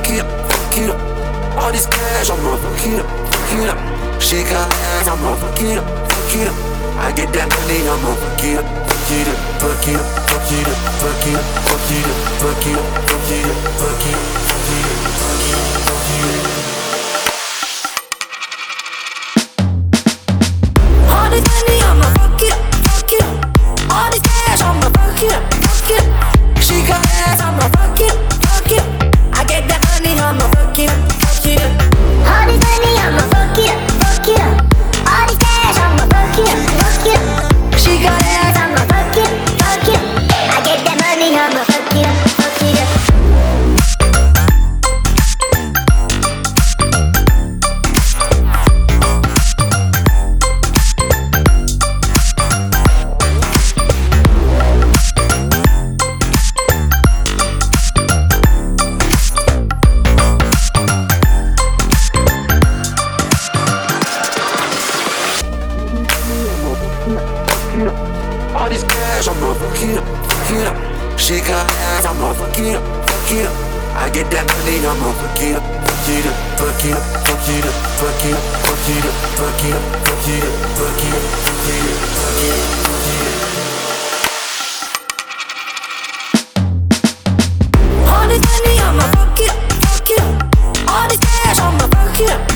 fuck it up. All this cash, I'ma fuck it up, fuck it up. She got ass, I'ma fuck it up, fuck it up. I get that money, I'ma fuck it up, fuck it up, fuck it up, fuck it up, fuck it up, fuck it up, fuck it up, fuck it up, fuck it up, fuck it up, fuck it up, fuck it up. All this money, I'ma fuck it up, fuck it up. All this cash, I'ma fuck it up, fuck it up. She got ass, I'ma fuck it up, fuck it up. I get that money, I'ma fuck it up, fuck it up. All this money, I'ma fuck it up, fuck it up. All this cash, I'ma fuck it up, fuck it up. She got ass, I'ma fuck it up, fuck it up. I get that money, I'ma fuck it up, fuck it up. all this cash, I'ma fuck it up, fuck it up. She got ass, I'ma fuck it up, fuck it up. I get that money, I'ma fuck it up, fuck it up, fuck it up, fuck it up, fuck it up, fuck it up, fuck it up, fuck it up, fuck it up, fuck it up, fuck it up, fuck it up. All this money, I'ma fuck it up, fuck it up. All this cash, I'ma fuck it up.